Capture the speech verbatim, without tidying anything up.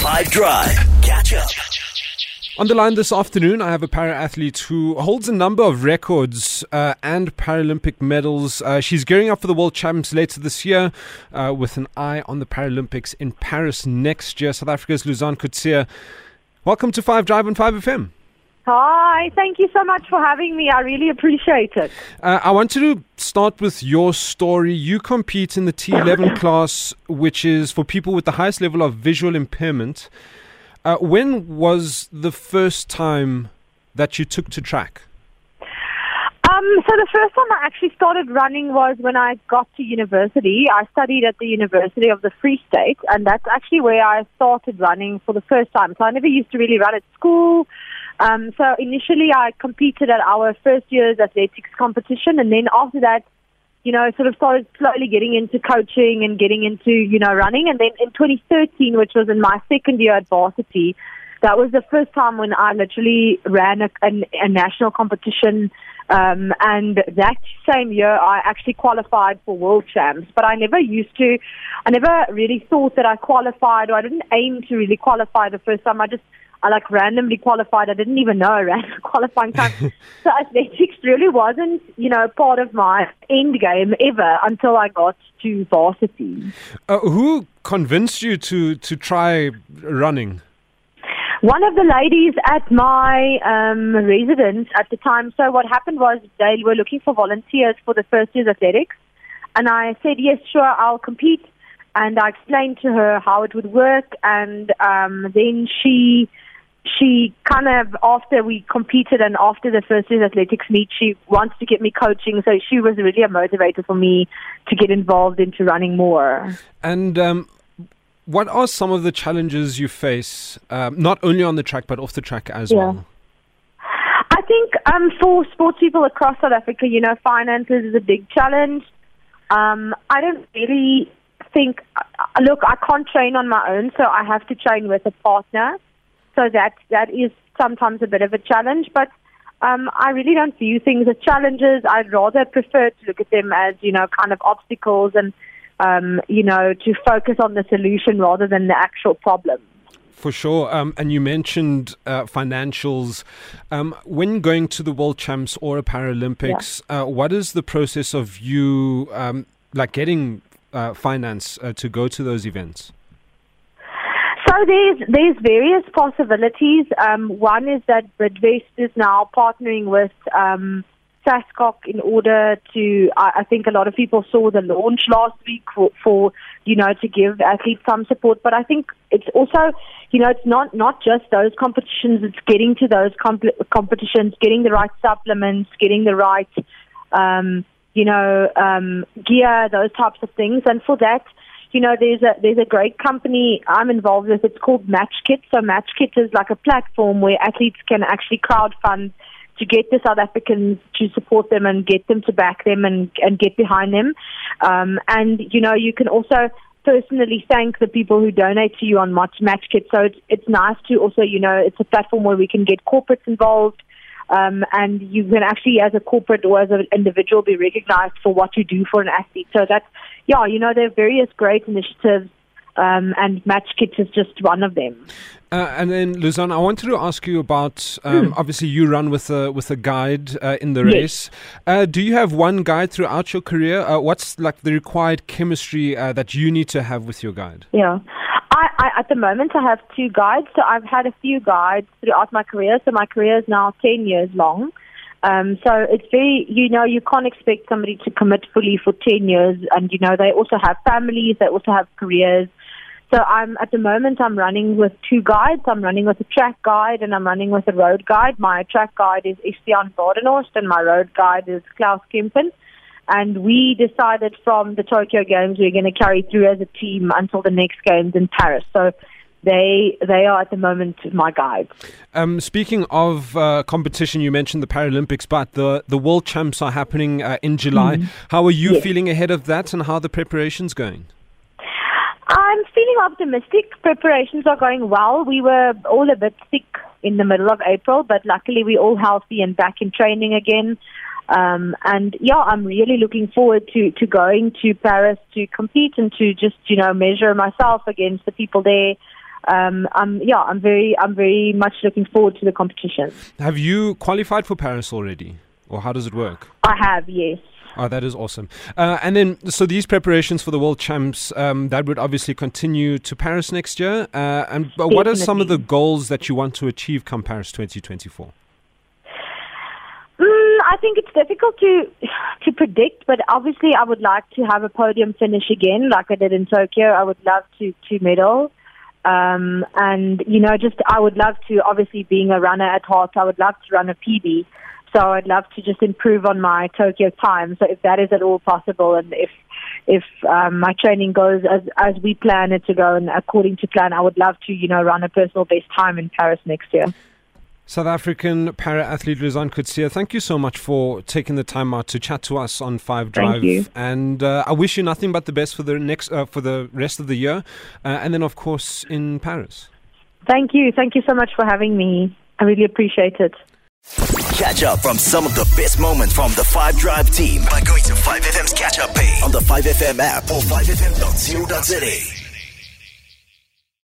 Five Drive. Catch up. On the line this afternoon, I have a para-athlete who holds a number of records uh, and Paralympic medals. Uh, she's gearing up for the World Champs later this year uh, with an eye on the Paralympics in Paris next year. South Africa's Luzan Coetzee. Welcome to Five Drive on five F M. Hi, thank you so much for having me. I really appreciate it. Uh, I wanted to start with your story. You compete in the T eleven class, which is for people with the highest level of visual impairment. Uh, when was the first time that you took to track? Um, so the first time I actually started running was when I got to university. I studied at the University of the Free State, and that's actually where I started running for the first time. So I never used to really run at school. Um, so initially I competed at our first year's athletics competition, and then after that, you know, sort of started slowly getting into coaching and getting into, you know, running. And then in twenty thirteen, which was in my second year at varsity, that was the first time when I literally ran a, a, a national competition. Um, and that same year, I actually qualified for World Champs. But I never used to, I never really thought that I qualified, or I didn't aim to really qualify the first time. I just I like randomly qualified. I didn't even know I ran qualifying time. So athletics really wasn't, you know, part of my end game ever until I got to varsity. Uh, who convinced you to, to try running? One of the ladies at my um, residence at the time. So what happened was they were looking for volunteers for the first year's athletics. And I said, yes, sure, I'll compete. And I explained to her how it would work. And um, then she... She kind of, after we competed and after the first year's athletics meet, she wants to get me coaching. So she was really a motivator for me to get involved into running more. And um, what are some of the challenges you face, um, not only on the track, but off the track as yeah. well? I think um, for sports people across South Africa, you know, finances is a big challenge. Um, I don't really think, uh, look, I can't train on my own, so I have to train with a partner. So that that is sometimes a bit of a challenge, but um, I really don't view things as challenges. I'd rather prefer to look at them as, you know, kind of obstacles and, um, you know, to focus on the solution rather than the actual problem. For sure. Um, and you mentioned uh, financials. Um, when going to the World Champs or a Paralympics, yeah. uh, what is the process of you, um, like, getting uh, finance uh, to go to those events? So there's there's various possibilities. Um, one is that Bidvest is now partnering with um, SASCOC in order to, I, I think a lot of people saw the launch last week for, for, you know, to give athletes some support. But I think it's also, you know, it's not, not just those competitions, it's getting to those comp- competitions, getting the right supplements, getting the right, um, you know, um, gear, those types of things. And for that, you know, there's a there's a great company I'm involved with. It's called MatchKit. So MatchKit is like a platform where athletes can actually crowdfund to get the South Africans to support them and get them to back them and, and get behind them. Um, and, you know, you can also personally thank the people who donate to you on MatchKit. So it's, it's nice to also, you know, it's a platform where we can get corporates involved. Um, and you can actually, as a corporate or as an individual, be recognized for what you do for an athlete. So that's, yeah, you know, there are various great initiatives, um, and MatchKit is just one of them. Uh, and then, Luzan, I wanted to ask you about, um, mm. obviously you run with a with a guide uh, in the race. Yes. Uh, do you have one guide throughout your career? Uh, what's like the required chemistry uh, that you need to have with your guide? Yeah. I, I, at the moment, I have two guides. So I've had a few guides throughout my career. So my career is now ten years long. Um, so it's very, you know, you can't expect somebody to commit fully for ten years. And, you know, they also have families. They also have careers. So I'm, at the moment, I'm running with two guides. I'm running with a track guide and I'm running with a road guide. My track guide is Estiaan Badenhorst and my road guide is Klaus Kempen. And we decided from the Tokyo Games we're going to carry through as a team until the next Games in Paris. So they they are at the moment my guides. Um, speaking of uh, competition, you mentioned the Paralympics, but the, the World Champs are happening uh, in July. Mm. How are you yes. feeling ahead of that and how are the preparations going? I'm feeling optimistic. Preparations are going well. We were all a bit sick in the middle of April, but luckily we're all healthy and back in training again. Um, and yeah, I'm really looking forward to, to going to Paris to compete and to just, you know, measure myself against the people there. um, I'm yeah, I'm very I'm very much looking forward to the competition. Have you qualified for Paris already, or how does it work? I have, yes. Oh, that is awesome. Uh, and then, so these preparations for the World Champs, um, that would obviously continue to Paris next year. Uh, and but what are some of the goals that you want to achieve come Paris twenty twenty-four? Mm, I think it's difficult to to predict, but obviously I would like to have a podium finish again, like I did in Tokyo. I would love to, to medal. Um, and, you know, just I would love to, obviously being a runner at heart, I would love to run a P B. So I'd love to just improve on my Tokyo time. So if that is at all possible, and if if um, my training goes as as we plan it to go and according to plan, I would love to, you know, run a personal best time in Paris next year. South African para-athlete Lizanne Coetzee, thank you so much for taking the time out to chat to us on Five Drive. Thank you. And uh, I wish you nothing but the best for the next uh, for the rest of the year, uh, and then of course in Paris. Thank you. Thank you so much for having me. I really appreciate it. Catch up from some of the best moments from the Five Drive team by going to five F M's catch up page on the five F M app or five F M dot co dot za.